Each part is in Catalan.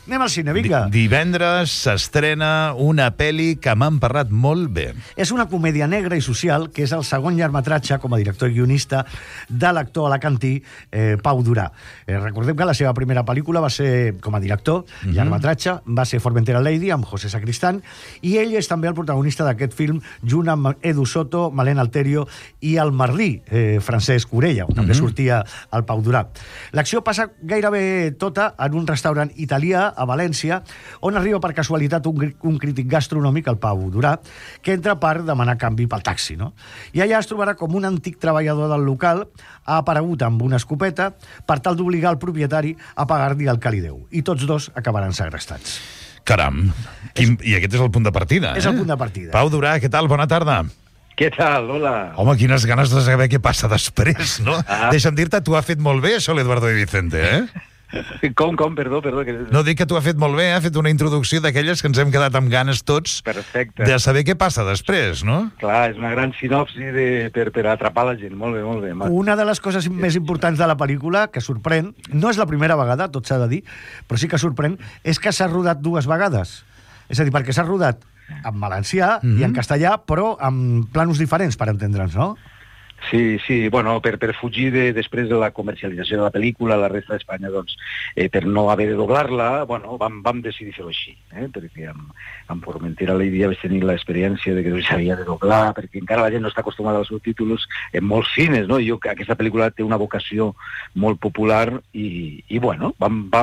Anem al cine, vinga. Divendres s'estrena una pel·li que m'han parlat molt bé. És una comèdia negra i social que és el segon llargmetratge com a director i guionista de l'actor alacantí Pau Durà. Recordem que la seva primera pel·lícula va ser com a director, llargmetratge, va ser Formentera Lady, amb José Sacristán, i ell és també el protagonista d'aquest film, junt amb Edu Soto, Malena Alterio i el Merlí, Francesc Orella, on també sortia el Pau Durà. L'acció passa gairebé tota en un restaurant italià a València, on arriba per casualitat un crític gastronòmic, el Pau Durà, que entra per demanar canvi pel taxi, no? I allà es trobarà com un antic treballador del local ha aparegut amb una escopeta per tal d'obligar el propietari a pagar-li el que li deu. I tots dos acabaran segrestats. Caram, i aquest és el punt de partida, És el punt de partida. Pau Durà, què tal? Bona tarda. Què tal? Hola. Home, quines ganes de saber què passa després, no? Deixa'm dir-te, tu ha fet molt bé això l'Eduardo de Vicente, Com? Perdó. No, dic que tu ha fet molt bé, ha fet una introducció d'aquelles que ens hem quedat amb ganes tots. Perfecte. De saber què passa després, no? Clar, és una gran sinopsi per atrapar la gent. Molt bé. Una de les coses més importants de la pel·lícula, que sorprèn, no és la primera vegada, tot s'ha de dir, però sí que sorprèn, és que s'ha rodat dues vegades. És a dir, perquè s'ha rodat en valencià i en castellà, però amb planos diferents, per entendre'ns, no? Sí, bueno, per fugir després de la comercialització de la pel·lícula a la resta d'Espanya, doncs, per no haver de doblar-la, bueno, vam decidir fer-ho així, perquè amb Formentera Lady vaig tenir l'experiència de que s'havia de doblar, perquè encara la gent no està acostumada als subtítols en molts cines, no? I aquesta pel·lícula té una vocació molt popular i bueno,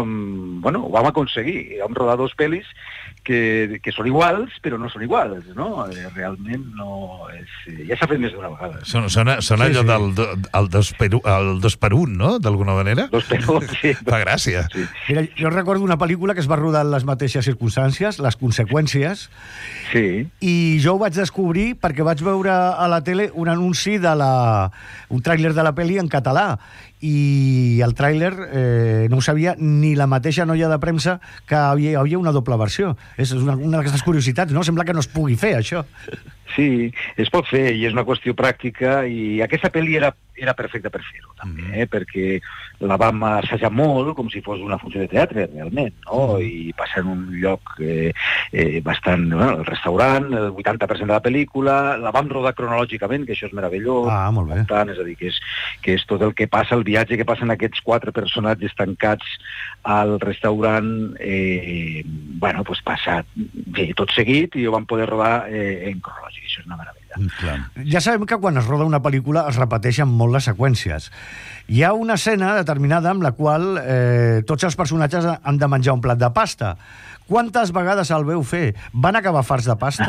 vam aconseguir, vam rodar dos pel·lis que són iguals, però no són iguals, no? Realment no és... Ja s'ha fet més d'una vegada. Sona allò del dos per un, no? D'alguna manera? Dos per un, sí. Fa gràcia. Sí. Mira, jo recordo una pel·lícula que es va rodar en les mateixes circumstàncies, Les conseqüències, Sí. i jo ho vaig descobrir perquè vaig veure a la tele un anunci un tràiler de la pel·li en català, i el tràiler no ho sabia ni la mateixa noia de premsa que hi havia una doble versió. És una d'aquestes curiositats, no? Sembla que no es pugui fer, això. Sí, es pot fer, i és una qüestió pràctica, i aquesta pel·li era perfecta per fer-ho, també, perquè la vam assajar molt, com si fos una funció de teatre, realment, no? I passar en un lloc bastant... Bueno, el restaurant, el 80% de la pel·lícula, la vam rodar cronològicament, que això és meravellós. Ah, molt bé. Tant, és a dir, que és tot el que passa, el viatge que passen aquests 4 personatges tancats al restaurant, bueno, doncs passat tot seguit, i ho vam poder rodar en cronològic. Això és una meravella. Clar. Ja sabem que quan es roda una pel·lícula es repeteixen molt les seqüències. Hi ha una escena determinada amb la qual tots els personatges han de menjar un plat de pasta. Quantes vegades el veu fer? Van acabar farts de pasta?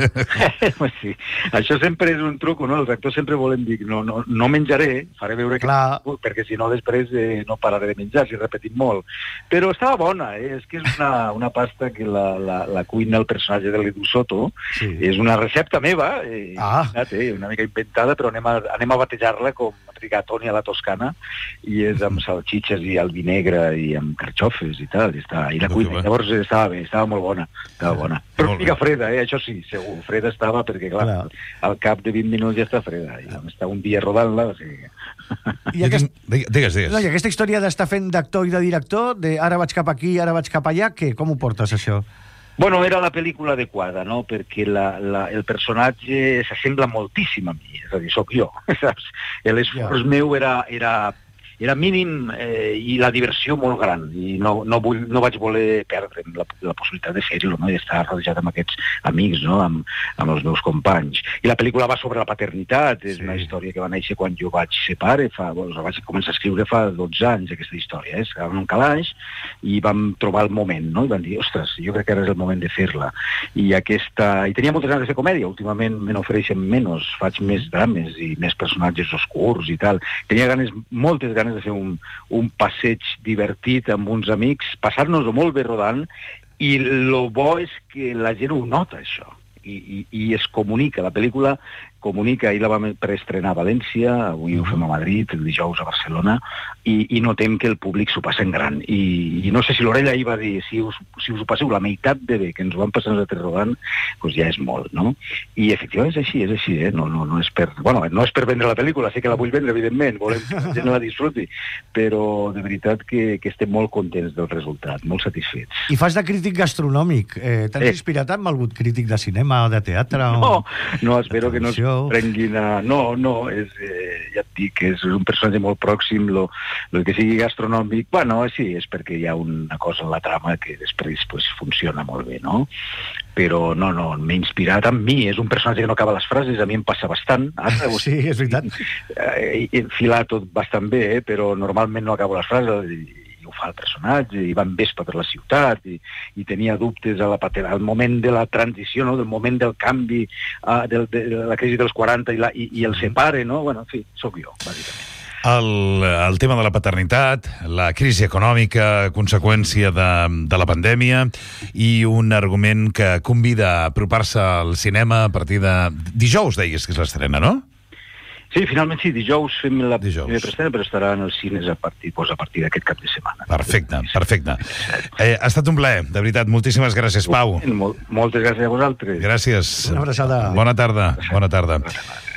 Sí. Això sempre és un truc, no? Els actors sempre volen dir no menjaré, faré veure que... Clar. Perquè si no després no pararé de menjar, si repetim molt. Però estava bona, és que és una pasta que la cuina el personatge de l'Edu Soto. Sí. És una recepta meva, una mica inventada, però anem a batejar-la com rigatoni a la toscana, i és amb salxitxes i el vi negre i amb carxofes i tal, i la cuina. Llavors estava molt bona, Però una mica freda, això sí, segur. Freda estava perquè, clar, al cap de 20 minuts ja està freda, i vam estar un dia rodant-la, o sigui... Digues. No, i aquesta història d'estar fent d'actor i de director, de ara vaig cap aquí, ara vaig cap allà, com ho portes, això? Bueno, era la pel·lícula adequada, no? Perquè el personatge s'assembla moltíssim a mi, és a dir, sóc jo, saps? L'esforç meu era mínim i la diversió molt gran, i no vaig voler perdre'm la possibilitat de fer-ho, no? I d'estar rodejat amb aquests amics, no? Amb els meus companys. I la pel·lícula va sobre la paternitat, és una història que va néixer quan jo vaig ser pare, vaig començar a escriure fa 12 anys, aquesta història, estàvem en un calaix i vam trobar el moment, no? I vam dir, ostres, jo crec que ara és el moment de fer-la. I tenia moltes ganes de fer comèdia, últimament me n'ofereixen menys, faig més drames i més personatges oscurs i tal. Tenia moltes ganes de fer un passeig divertit amb uns amics, passar-nos-ho molt bé rodant, i el bo és que la gent ho nota, això, i es comunica. La pel·lícula comunica, ahir la vam preestrenar a València, avui ho fem a Madrid, el dijous a Barcelona, i notem que el públic s'ho passa en gran. I no sé si l'Orella ahir va dir, si us ho passeu la meitat de bé que ens ho vam passar nosaltres rodant, doncs ja és molt, no? I efectivament és així, no és per... Bueno, no és per vendre la pel·lícula, sé que la vull vendre, evidentment, volem que la gent la disfruti, però de veritat que estem molt contents del resultat, molt satisfets. I fas de crític gastronòmic. T'has inspirat amb algun crític de cinema, de teatre? No, espero que no es prenguin a... No, ja et dic, és un personatge molt pròxim, el que sigui gastronòmic, bueno, sí, és perquè hi ha una cosa en la trama que després pues, funciona molt bé, no? Però no, m'he inspirat en mi, és un personatge que no acaba les frases, a mi em passa bastant. Ara, sí, és veritat. Enfilar tot bastant bé, però normalment no acabo les frases, i ho fa el personatge, i va en vespa per la ciutat, i tenia dubtes al moment de la transició, no? Del moment del canvi, de la crisi dels 40 i el separe, no? Bueno, en fi, sóc jo, bàsicament. El tema de la paternitat, la crisi econòmica, conseqüència de la pandèmia, i un argument que convida a apropar-se al cinema a partir de... Dijous, deies que és l'estrena, no? Sí, finalment sí, dijous fem la primera preestrena, però estarà en els cines a partir d'aquest cap de setmana. Perfecte. Ha estat un plaer, de veritat. Moltíssimes gràcies, Pau. Moltes gràcies a vosaltres. Gràcies. Una abraçada. Bona tarda.